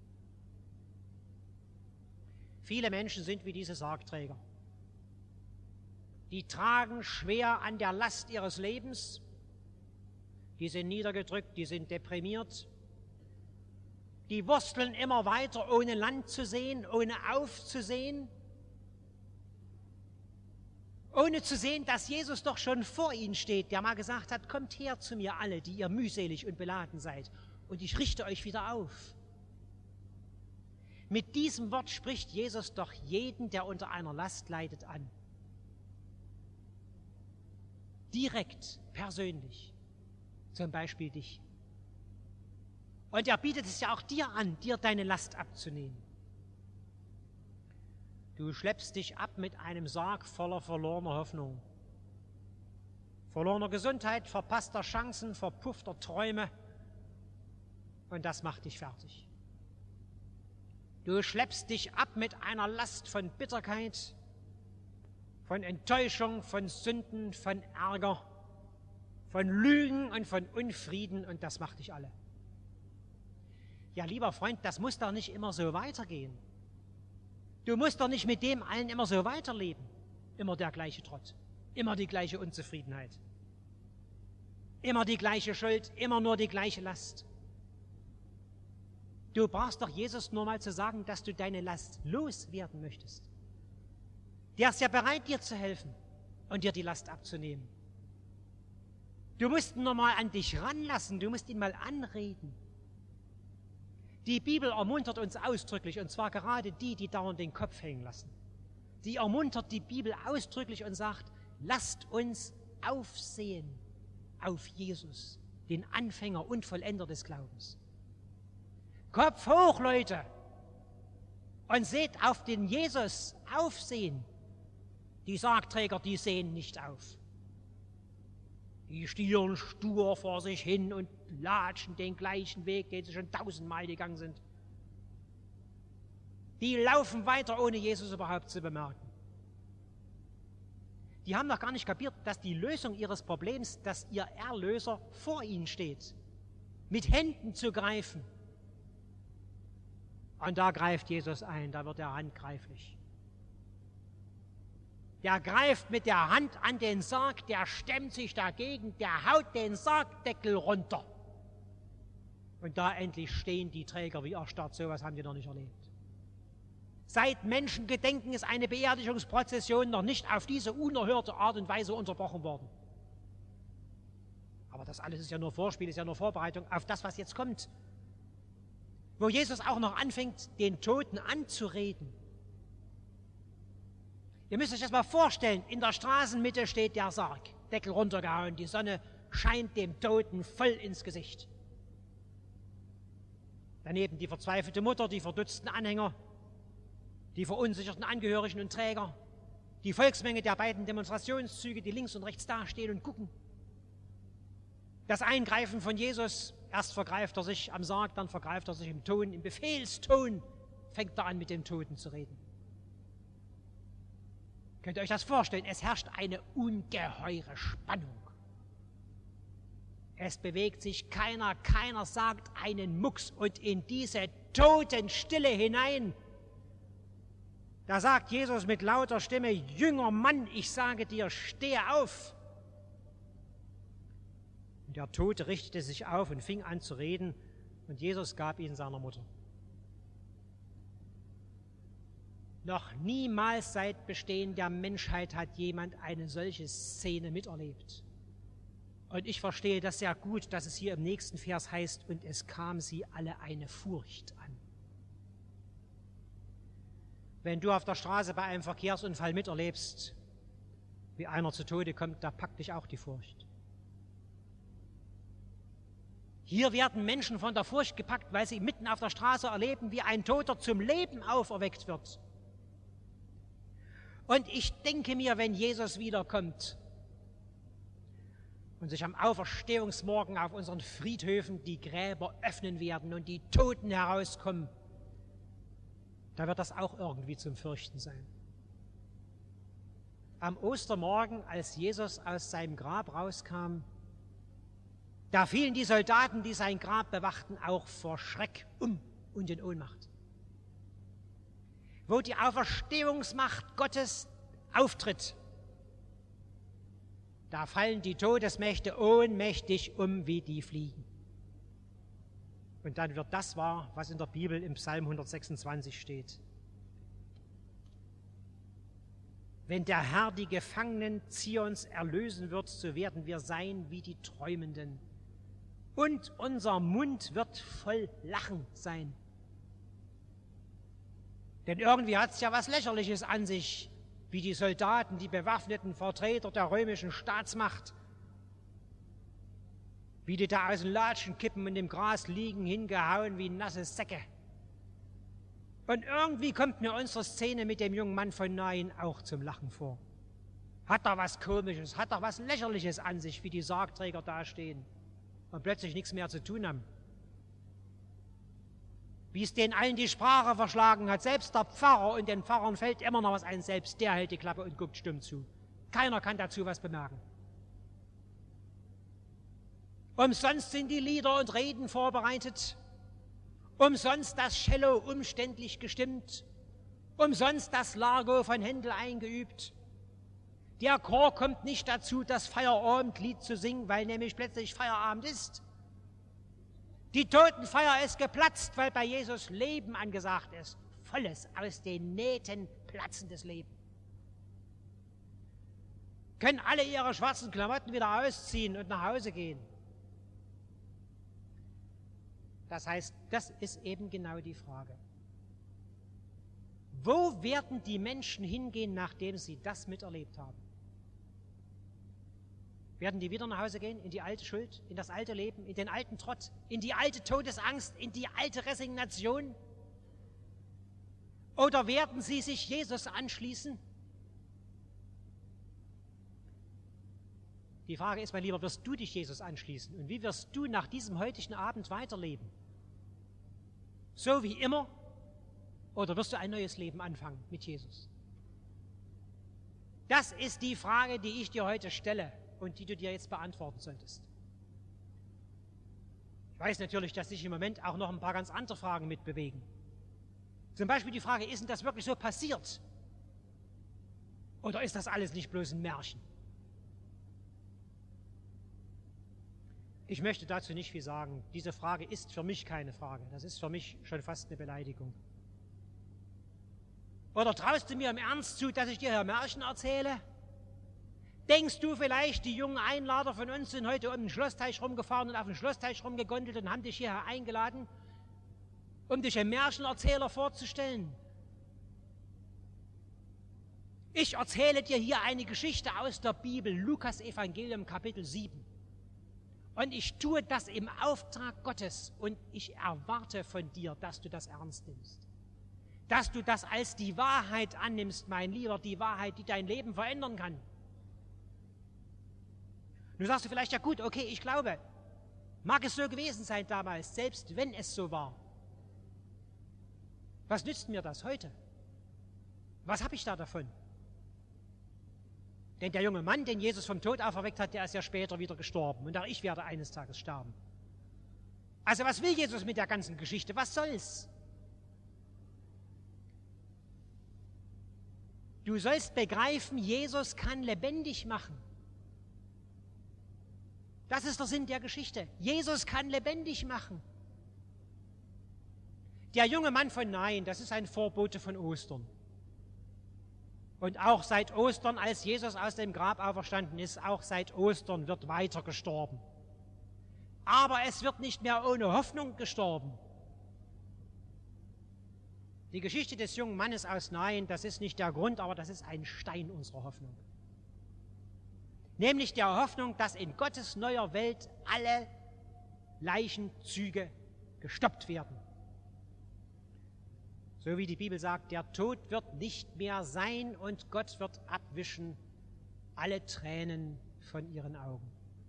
Viele Menschen sind wie diese Sargträger. Die tragen schwer an der Last ihres Lebens. Die sind niedergedrückt, die sind deprimiert. Die wursteln immer weiter, ohne Land zu sehen, ohne aufzusehen. Ohne zu sehen, dass Jesus doch schon vor ihnen steht, der mal gesagt hat, kommt her zu mir alle, die ihr mühselig und beladen seid, und ich richte euch wieder auf. Mit diesem Wort spricht Jesus doch jeden, der unter einer Last leidet, an. Direkt, persönlich, zum Beispiel dich. Und er bietet es ja auch dir an, dir deine Last abzunehmen. Du schleppst dich ab mit einem Sarg voller verlorener Hoffnung, verlorener Gesundheit, verpasster Chancen, verpuffter Träume, und das macht dich fertig. Du schleppst dich ab mit einer Last von Bitterkeit, von Enttäuschung, von Sünden, von Ärger, von Lügen und von Unfrieden, und das macht dich alle. Ja, lieber Freund, das muss doch nicht immer so weitergehen. Du musst doch nicht mit dem allen immer so weiterleben. Immer der gleiche Trott, immer die gleiche Unzufriedenheit, immer die gleiche Schuld, immer nur die gleiche Last. Du brauchst doch Jesus nur mal zu sagen, dass du deine Last loswerden möchtest. Der ist ja bereit, dir zu helfen und dir die Last abzunehmen. Du musst ihn nur mal an dich ranlassen, du musst ihn mal anreden. Die Bibel ermuntert uns ausdrücklich, und zwar gerade die, die dauernd den Kopf hängen lassen. Die ermuntert die Bibel ausdrücklich und sagt, lasst uns aufsehen auf Jesus, den Anfänger und Vollender des Glaubens. Kopf hoch, Leute, und seht auf den Jesus aufsehen. Die Sargträger, die sehen nicht auf. Die stieren stur vor sich hin und latschen den gleichen Weg, den sie schon tausendmal gegangen sind. Die laufen weiter, ohne Jesus überhaupt zu bemerken. Die haben noch gar nicht kapiert, dass die Lösung ihres Problems, dass ihr Erlöser vor ihnen steht, mit Händen zu greifen. Und da greift Jesus ein, da wird er handgreiflich. Der greift mit der Hand an den Sarg, der stemmt sich dagegen, der haut den Sargdeckel runter. Und da endlich stehen die Träger wie erstarrt, sowas haben die noch nicht erlebt. Seit Menschengedenken ist eine Beerdigungsprozession noch nicht auf diese unerhörte Art und Weise unterbrochen worden. Aber das alles ist ja nur Vorspiel, ist ja nur Vorbereitung auf das, was jetzt kommt. Wo Jesus auch noch anfängt, den Toten anzureden. Ihr müsst euch das mal vorstellen, in der Straßenmitte steht der Sarg, Deckel runtergehauen, die Sonne scheint dem Toten voll ins Gesicht. Daneben die verzweifelte Mutter, die verdutzten Anhänger, die verunsicherten Angehörigen und Träger, die Volksmenge der beiden Demonstrationszüge, die links und rechts dastehen und gucken. Das Eingreifen von Jesus, erst vergreift er sich am Sarg, dann vergreift er sich im Ton, im Befehlston fängt er an, mit dem Toten zu reden. Könnt ihr euch das vorstellen? Es herrscht eine ungeheure Spannung. Es bewegt sich keiner, keiner sagt einen Mucks und in diese Totenstille hinein, da sagt Jesus mit lauter Stimme, Jünger Mann, ich sage dir, stehe auf. Und der Tote richtete sich auf und fing an zu reden und Jesus gab ihn seiner Mutter. Noch niemals seit Bestehen der Menschheit hat jemand eine solche Szene miterlebt. Und ich verstehe das sehr gut, dass es hier im nächsten Vers heißt, und es kam sie alle eine Furcht an. Wenn du auf der Straße bei einem Verkehrsunfall miterlebst, wie einer zu Tode kommt, da packt dich auch die Furcht. Hier werden Menschen von der Furcht gepackt, weil sie mitten auf der Straße erleben, wie ein Toter zum Leben auferweckt wird. Und ich denke mir, wenn Jesus wiederkommt und sich am Auferstehungsmorgen auf unseren Friedhöfen die Gräber öffnen werden und die Toten herauskommen, da wird das auch irgendwie zum Fürchten sein. Am Ostermorgen, als Jesus aus seinem Grab rauskam, da fielen die Soldaten, die sein Grab bewachten, auch vor Schreck um und in Ohnmacht. Wo die Auferstehungsmacht Gottes auftritt, da fallen die Todesmächte ohnmächtig um wie die Fliegen. Und dann wird das wahr, was in der Bibel im Psalm hundertsechsundzwanzig steht. Wenn der Herr die Gefangenen Zions erlösen wird, so werden wir sein wie die Träumenden. Und unser Mund wird voll Lachen sein. Denn irgendwie hat es ja was Lächerliches an sich, wie die Soldaten, die bewaffneten Vertreter der römischen Staatsmacht, wie die da aus den Latschen kippen und im Gras liegen, hingehauen wie nasse Säcke. Und irgendwie kommt mir unsere Szene mit dem jungen Mann von Nain auch zum Lachen vor. Hat er was Komisches, hat er was Lächerliches an sich, wie die Sargträger dastehen und plötzlich nichts mehr zu tun haben. Wie es denen allen die Sprache verschlagen hat, selbst der Pfarrer, und den Pfarrern fällt immer noch was ein, selbst der hält die Klappe und guckt stumm zu. Keiner kann dazu was bemerken. Umsonst sind die Lieder und Reden vorbereitet, umsonst das Cello umständlich gestimmt, umsonst das Largo von Händel eingeübt. Der Chor kommt nicht dazu, das Feierabendlied zu singen, weil nämlich plötzlich Feierabend ist. Die Totenfeier ist geplatzt, weil bei Jesus Leben angesagt ist. Volles, aus den Nähten platzendes Leben. Können alle ihre schwarzen Klamotten wieder ausziehen und nach Hause gehen. Das heißt, das ist eben genau die Frage. Wo werden die Menschen hingehen, nachdem sie das miterlebt haben? Werden die wieder nach Hause gehen, in die alte Schuld, in das alte Leben, in den alten Trott, in die alte Todesangst, in die alte Resignation? Oder werden sie sich Jesus anschließen? Die Frage ist, mein Lieber, wirst du dich Jesus anschließen? Und wie wirst du nach diesem heutigen Abend weiterleben? So wie immer? Oder wirst du ein neues Leben anfangen mit Jesus? Das ist die Frage, die ich dir heute stelle und die du dir jetzt beantworten solltest. Ich weiß natürlich, dass sich im Moment auch noch ein paar ganz andere Fragen mitbewegen. Zum Beispiel die Frage, ist denn das wirklich so passiert? Oder ist das alles nicht bloß ein Märchen? Ich möchte dazu nicht viel sagen. Diese Frage ist für mich keine Frage. Das ist für mich schon fast eine Beleidigung. Oder traust du mir im Ernst zu, dass ich dir hier Märchen erzähle? Denkst du vielleicht, die jungen Einlader von uns sind heute um den Schlossteich rumgefahren und auf den Schlossteich rumgegondelt und haben dich hierher eingeladen, um dich einem Märchenerzähler vorzustellen? Ich erzähle dir hier eine Geschichte aus der Bibel, Lukas Evangelium Kapitel sieben. Und ich tue das im Auftrag Gottes und ich erwarte von dir, dass du das ernst nimmst. Dass du das als die Wahrheit annimmst, mein Lieber, die Wahrheit, die dein Leben verändern kann. Nun sagst du vielleicht, ja gut, okay, ich glaube, mag es so gewesen sein damals, selbst wenn es so war. Was nützt mir das heute? Was habe ich da davon? Denn der junge Mann, den Jesus vom Tod auferweckt hat, der ist ja später wieder gestorben. Und auch ich werde eines Tages sterben. Also was will Jesus mit der ganzen Geschichte? Was soll's? Du sollst begreifen, Jesus kann lebendig machen. Das ist der Sinn der Geschichte. Jesus kann lebendig machen. Der junge Mann von Nain, das ist ein Vorbote von Ostern. Und auch seit Ostern, als Jesus aus dem Grab auferstanden ist, auch seit Ostern wird weiter gestorben. Aber es wird nicht mehr ohne Hoffnung gestorben. Die Geschichte des jungen Mannes aus Nain, das ist nicht der Grund, aber das ist ein Stein unserer Hoffnung. Nämlich der Hoffnung, dass in Gottes neuer Welt alle Leichenzüge gestoppt werden. So wie die Bibel sagt, der Tod wird nicht mehr sein und Gott wird abwischen alle Tränen von ihren Augen.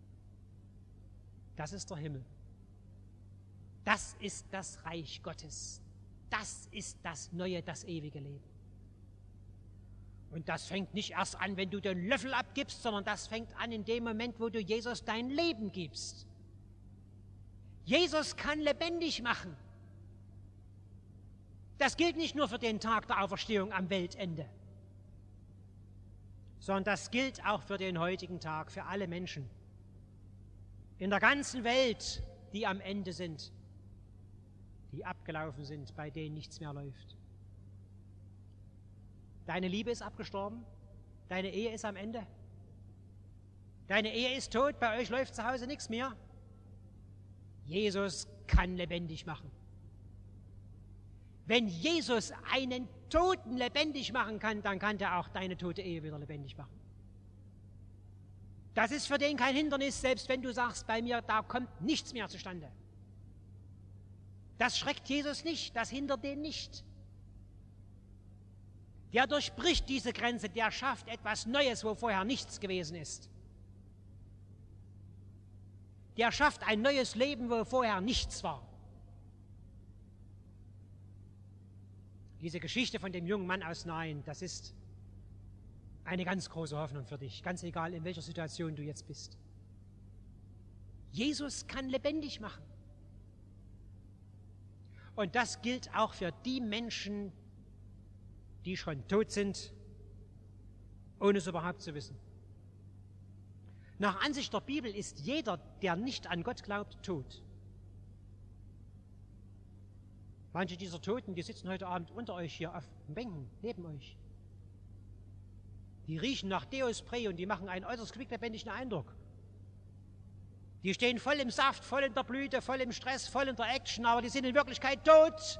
Das ist der Himmel. Das ist das Reich Gottes. Das ist das neue, das ewige Leben. Und das fängt nicht erst an, wenn du den Löffel abgibst, sondern das fängt an in dem Moment, wo du Jesus dein Leben gibst. Jesus kann lebendig machen. Das gilt nicht nur für den Tag der Auferstehung am Weltende, sondern das gilt auch für den heutigen Tag, für alle Menschen in der ganzen Welt, die am Ende sind, die abgelaufen sind, bei denen nichts mehr läuft. Deine Liebe ist abgestorben, deine Ehe ist am Ende, deine Ehe ist tot, bei euch läuft zu Hause nichts mehr. Jesus kann lebendig machen. Wenn Jesus einen Toten lebendig machen kann, dann kann er auch deine tote Ehe wieder lebendig machen. Das ist für den kein Hindernis, selbst wenn du sagst, bei mir, da kommt nichts mehr zustande. Das schreckt Jesus nicht, das hindert den nicht. Der durchbricht diese Grenze, der schafft etwas Neues, wo vorher nichts gewesen ist. Der schafft ein neues Leben, wo vorher nichts war. Diese Geschichte von dem jungen Mann aus Nain, das ist eine ganz große Hoffnung für dich, ganz egal, in welcher Situation du jetzt bist. Jesus kann lebendig machen. Und das gilt auch für die Menschen, die schon tot sind, ohne es überhaupt zu wissen. Nach Ansicht der Bibel ist jeder, der nicht an Gott glaubt, tot. Manche dieser Toten, die sitzen heute Abend unter euch hier auf den Bänken, neben euch. Die riechen nach Deospray und die machen einen äußerst quicklebendigen Eindruck. Die stehen voll im Saft, voll in der Blüte, voll im Stress, voll in der Action, aber die sind in Wirklichkeit tot.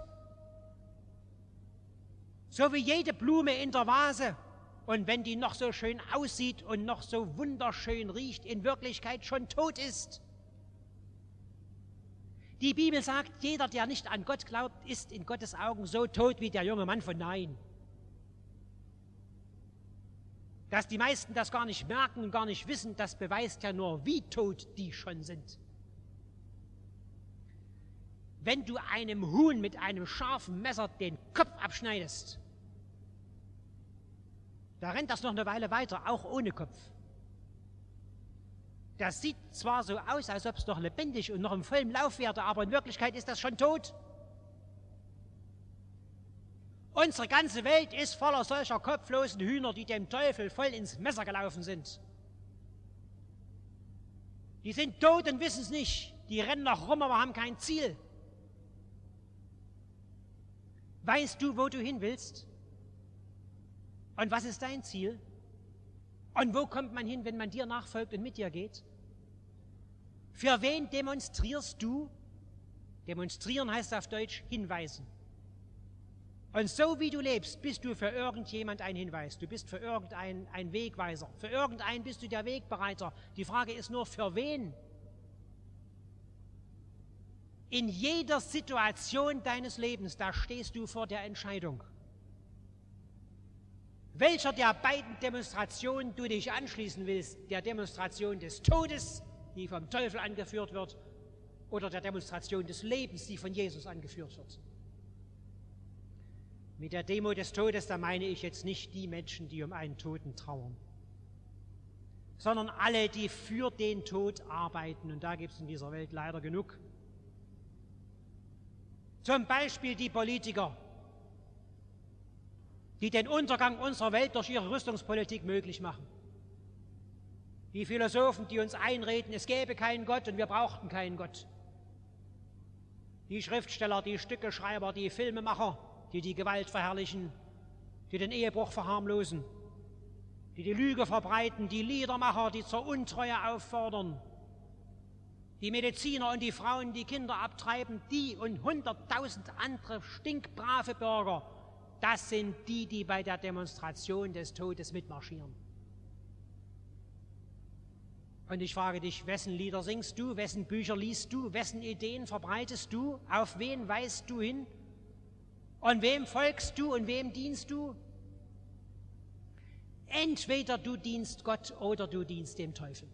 So wie jede Blume in der Vase. Und wenn die noch so schön aussieht und noch so wunderschön riecht, in Wirklichkeit schon tot ist. Die Bibel sagt, jeder, der nicht an Gott glaubt, ist in Gottes Augen so tot wie der junge Mann von Nain. Dass die meisten das gar nicht merken und gar nicht wissen, das beweist ja nur, wie tot die schon sind. Wenn du einem Huhn mit einem scharfen Messer den Kopf abschneidest, da rennt das noch eine Weile weiter, auch ohne Kopf. Das sieht zwar so aus, als ob es noch lebendig und noch im vollen Lauf wäre, aber in Wirklichkeit ist das schon tot. Unsere ganze Welt ist voller solcher kopflosen Hühner, die dem Teufel voll ins Messer gelaufen sind. Die sind tot und wissen es nicht. Die rennen noch rum, aber haben kein Ziel. Weißt du, wo du hin willst? Und was ist dein Ziel? Und wo kommt man hin, wenn man dir nachfolgt und mit dir geht? Für wen demonstrierst du? Demonstrieren heißt auf Deutsch hinweisen. Und so wie du lebst, bist du für irgendjemand ein Hinweis. Du bist für irgendeinen ein Wegweiser. Für irgendeinen bist du der Wegbereiter. Die Frage ist nur, für wen? In jeder Situation deines Lebens, da stehst du vor der Entscheidung. Welcher der beiden Demonstrationen du dich anschließen willst, der Demonstration des Todes, die vom Teufel angeführt wird, oder der Demonstration des Lebens, die von Jesus angeführt wird. Mit der Demo des Todes, da meine ich jetzt nicht die Menschen, die um einen Toten trauern, sondern alle, die für den Tod arbeiten, und da gibt es in dieser Welt leider genug. Zum Beispiel die Politiker, die den Untergang unserer Welt durch ihre Rüstungspolitik möglich machen. Die Philosophen, die uns einreden, es gäbe keinen Gott und wir brauchten keinen Gott. Die Schriftsteller, die Stückeschreiber, die Filmemacher, die die Gewalt verherrlichen, die den Ehebruch verharmlosen, die die Lüge verbreiten, die Liedermacher, die zur Untreue auffordern, die Mediziner und die Frauen, die Kinder abtreiben, die und hunderttausend andere stinkbrave Bürger, das sind die, die bei der Demonstration des Todes mitmarschieren. Und ich frage dich, wessen Lieder singst du, wessen Bücher liest du, wessen Ideen verbreitest du, auf wen weist du hin? Und wem folgst du und wem dienst du? Entweder du dienst Gott oder du dienst dem Teufel.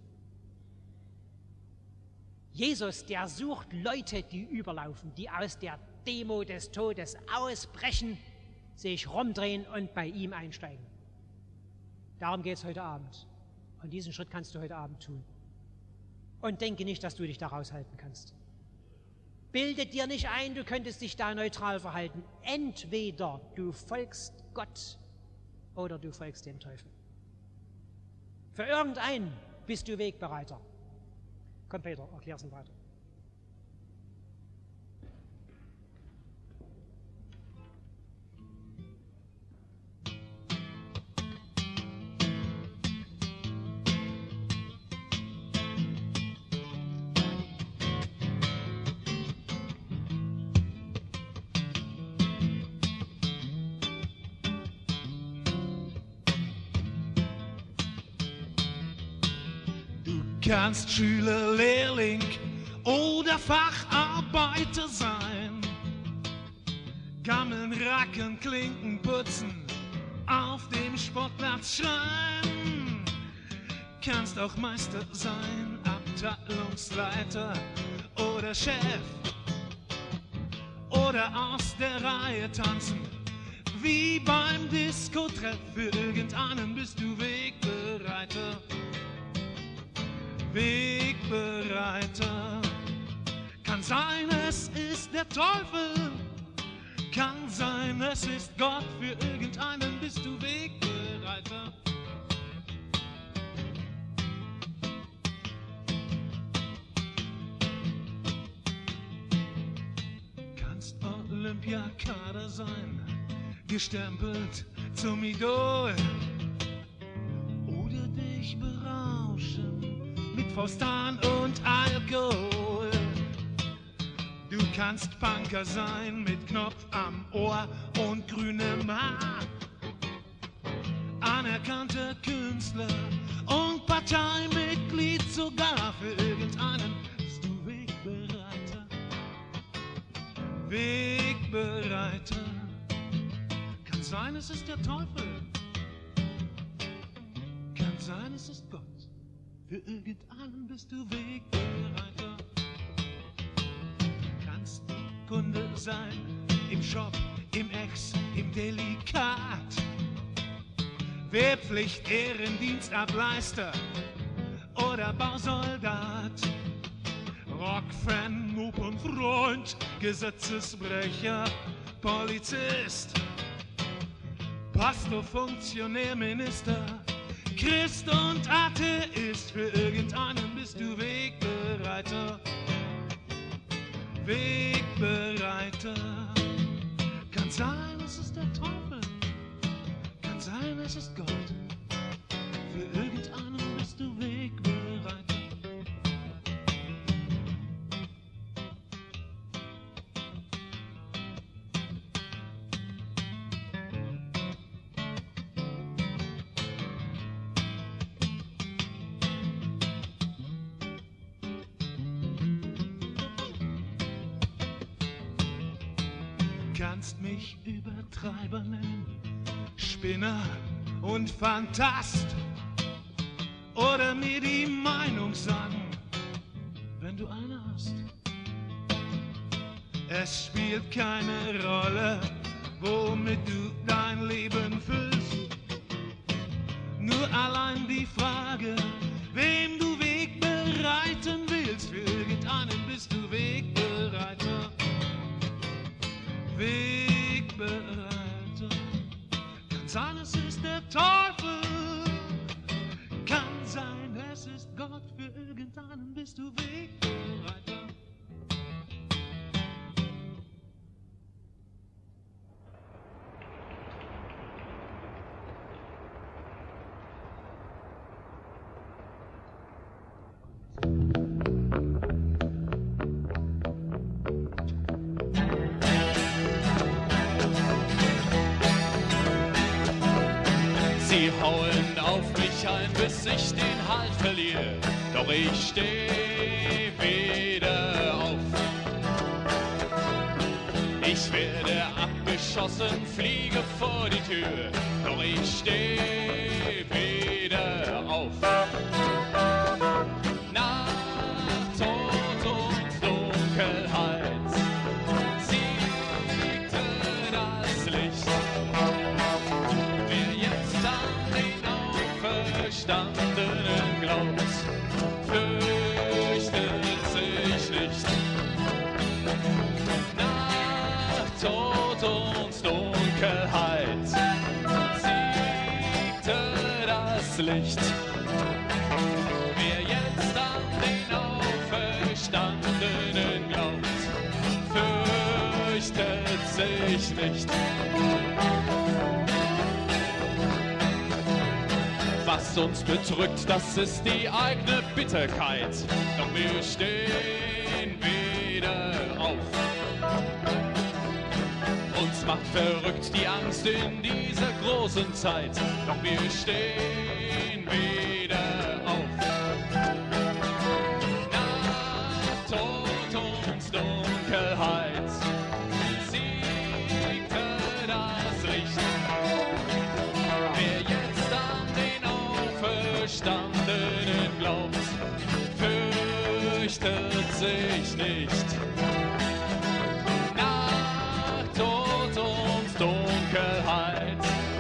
Jesus, der sucht Leute, die überlaufen, die aus der Demo des Todes ausbrechen, sich rumdrehen und bei ihm einsteigen. Darum geht es heute Abend. Und diesen Schritt kannst du heute Abend tun. Und denke nicht, dass du dich da raushalten kannst. Bilde dir nicht ein, du könntest dich da neutral verhalten. Entweder du folgst Gott oder du folgst dem Teufel. Für irgendeinen bist du Wegbereiter. Komm, Peter, erklär's ihm weiter. Kannst Schüler, Lehrling oder Facharbeiter sein. Gammeln, racken, Klinken putzen, auf dem Sportplatz schreien. Kannst auch Meister sein, Abteilungsleiter oder Chef. Oder aus der Reihe tanzen, wie beim Disco-Treff. Für irgendeinen bist du Wegbereiter. Wegbereiter. Kann sein, es ist der Teufel. Kann sein, es ist Gott. Für irgendeinen bist du Wegbereiter. Kannst Olympiakader sein, gestempelt zum Idol. Oder dich berauschen mit Faustan und Alkohol. Du kannst Punker sein mit Knopf am Ohr und grünem Haar. Anerkannter Künstler und Parteimitglied, sogar für irgendeinen bist du Wegbereiter. Wegbereiter. Kann sein, es ist der Teufel. Kann sein, es ist Gott. Für irgendeinen bist du Wegbereiter. Kannst du Kunde sein im Shop, im Ex, im Delikat. Wehrpflicht, Ehrendienst, Ableister oder Bausoldat. Rockfan, Noob und Freund, Gesetzesbrecher, Polizist, Pastor, Funktionär, Minister, Christ und Atheist. Für irgendeinen bist du Wegbereiter. Wegbereiter. Kann sein, es ist der Teufel. Kann sein, es ist Gott. Für irgendeinen bist du Wegbereiter. Kannst mich Übertreiber nennen, Spinner und Phantast, oder mir die Meinung sagen, wenn du eine hast. Es spielt keine Rolle, womit du dein Leben füllst, nur allein die Frage, wem du Weg bereiten willst. Für irgendeinen bist du Wegbereiter. Wegbereiter. Kann sein, es ist der Teufel. Kann sein, es ist Gott. Für irgendeinen bist du Wegbereiter. Sie hauen auf mich ein, bis ich den Halt verliere, doch ich steh wieder auf. Ich werde abgeschossen, fliege vor die Tür, doch ich steh wieder auf. Nach Tod und Dunkelheit siegte das Licht. Auferstandenen glaubt, fürchtet sich nicht. Nach Tod und Dunkelheit siegte das Licht. Wer jetzt an den Auferstandenen glaubt, fürchtet sich nicht. Was uns bedrückt, das ist die eigene Bitterkeit. Doch wir stehen wieder auf. Uns macht verrückt die Angst in dieser großen Zeit. Doch wir stehen wieder auf. Nach Tod und Dunkelheit siegte das Licht. Wer jetzt an den Auferstandenen glaubt, fürchtet sich nicht. Nach Tod und Dunkelheit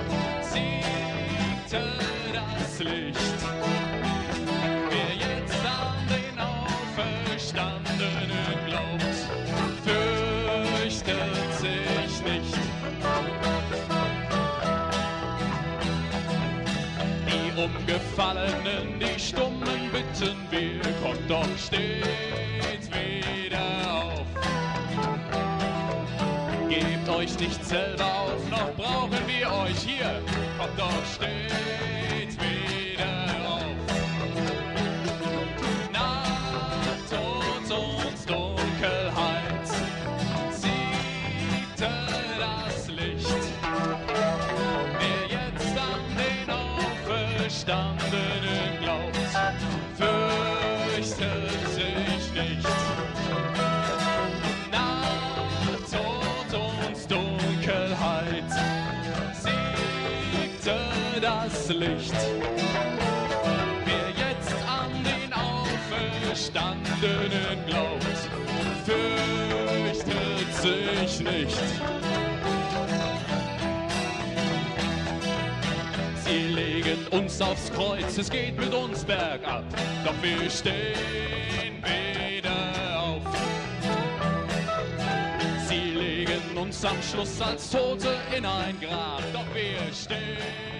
siegte das Licht. Wer jetzt an den Auferstandenen glaubt, fürchtet sich nicht. Umgefallenen, die Stummen bitten wir, kommt doch, steht wieder auf. Gebt euch nicht selber auf, noch brauchen wir euch hier, kommt doch, steht wieder auf. das Licht. Wer jetzt an den Auferstandenen glaubt, fürchtet sich nicht. Sie legen uns aufs Kreuz, es geht mit uns bergab, doch wir stehen wieder auf. Sie legen uns am Schluss als Tote in ein Grab, doch wir stehen